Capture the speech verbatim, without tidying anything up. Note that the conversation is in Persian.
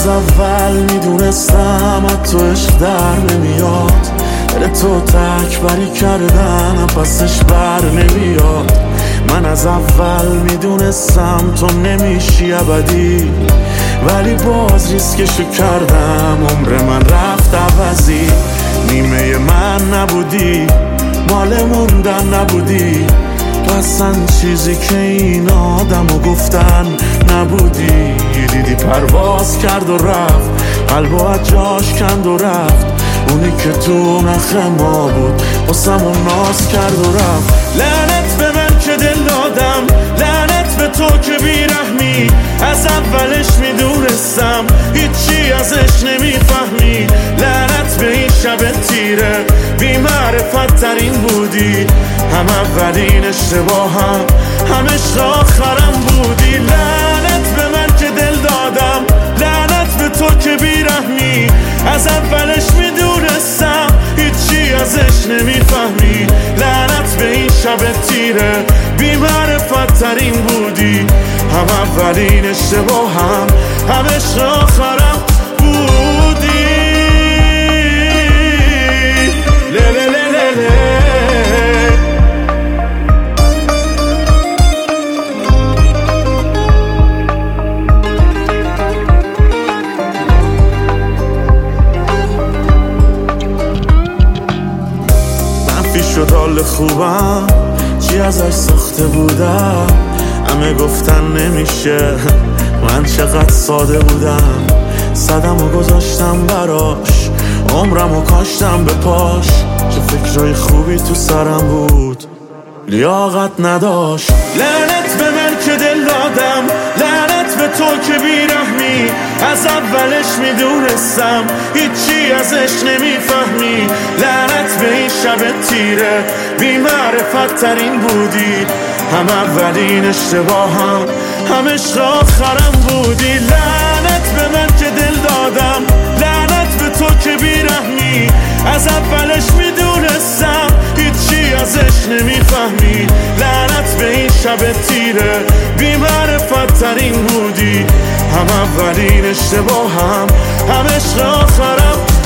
از اول میدونستم از تو عشق در نمیاد، دل تو تک بری کردن پسش بر نمیاد. من از اول میدونستم تو نمیشی ابدی، ولی باز ریسکشو کردم، عمر من رفت عوضی. نیمه من نبودی، مال موندن نبودی، تو اصلا چیزی که این آدمو گفتن نبودی. دیدی پرواز کرد و رفت، قلبو از جاش کند و رفت، اونی که تو نخ ما بود واسمون ناز کرد و رفت. لعنت به من که دل دادم، لعنت به تو که بیرحمی، از اولش میدونستم هیچی ازش نمیفهمی. لعنت به این شب تیره، بی معرفت ترین بودی، هم اولین اشتباهم هم عشق آخرم بودی. لعنت به من که دل دادم، لعنت به تو که بیرحمی، از اولش میدونستم هیچی ازش نمیفهمی. لعنت به این شب تیره، بی معرفت ترین بودی، هم اولین اشتباهم هم عشق آخرم بودی. له له له له له. شد حال خوبم چی ازش ساخته بودم، همه گفتن نمیشه، من چقدر ساده بودم. صدم و گذاشتم براش، عمرم و کاشتم به پاش، چه فکرهای خوبی تو سرم بود لیاقت نداشت. لعنت به من که دل دادم، لعنت به تو که بیرحمی، از اولش میدونستم هیچی ازش نمیفهمی. لعنت به این شب تیره، بی معرفت ترین بودی، هم اولین اشتباهم هم عشق آخرم بودی. لعنت به من که دل دادم، لعنت به تو که بیرحمی، از اولش میدونستم هیچی ازش نمیفهمی. لعنت به این شب تیره، بی معرفت ترین بودی، هم اولین اشتباهم هم عشق آخرم